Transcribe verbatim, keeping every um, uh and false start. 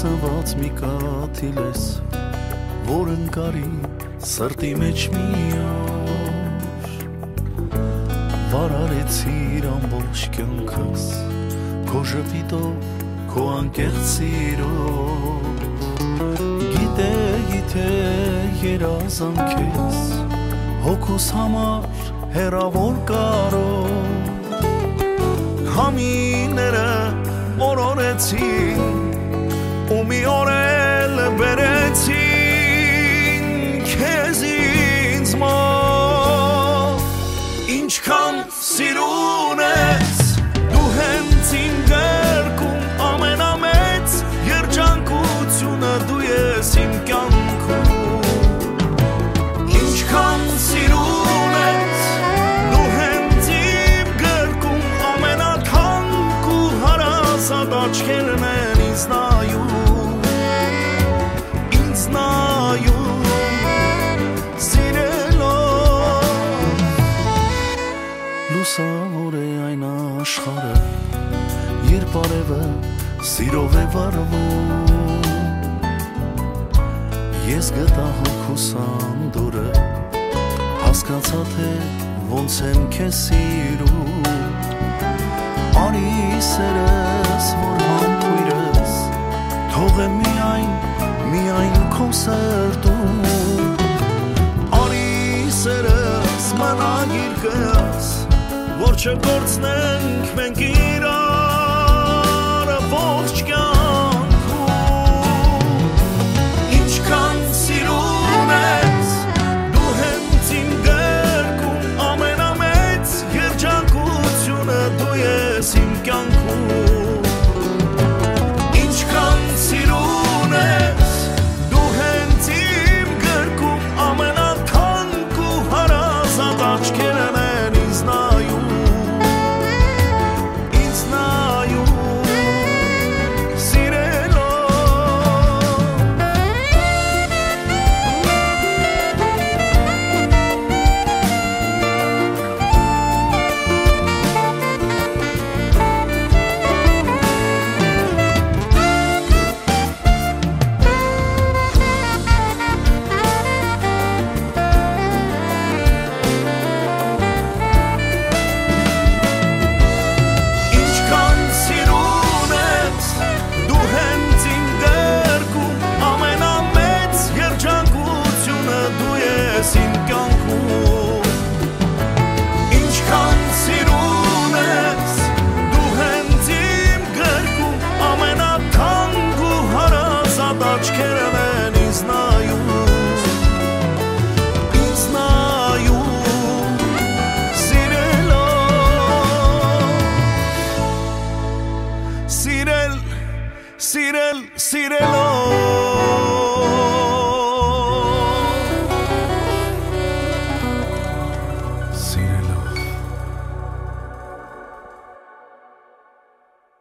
ծնված մի կաթիլ ես, որ ընկարի սրտի մեջ մի օր, վարարեցիր ամբողջ կյանքս, քո ժպիտով, քո անկեղծ սիրով, գիտե, գիտե երազանք ես, հոգուս համար հեռավոր կարով, Համիները օրորեցին ու մի օր էլ բերեցին քեզ ինձ մոտ Ինչքան սիրուն ես դու հենց իմ գրկում ամենամեծ երջանկությունը դու ես իմ կյանքում Ինչքան սիրուն ես Աչքերն են ինձ նայում, ինձ նայում, սիրելով Լուսավոր է այն աշխարհը, երբ արևը սիրով է վառվում Ես գտա հոգուս անդորը, հասկացա թե ոնց եմ քեզ սիրում Արի սերս, որ համբույրս, թող է միայն, միայն քո սրտում Արի սերս, մնա գիրկս, որ չկորցնենք մենք իրար ողջ կյանքում Ինչքան սիրում ես, դու հենց իմ գրկում ամենամեծ երջանկությունը դու ես իմ կյանքում Ինչքան սիրուն ես դու հենց իմ գրկում ամենաթանկ ու հարազատ աչքերն են ինձ նայում ինձ նայում Սիրել, սիրել, սիրելով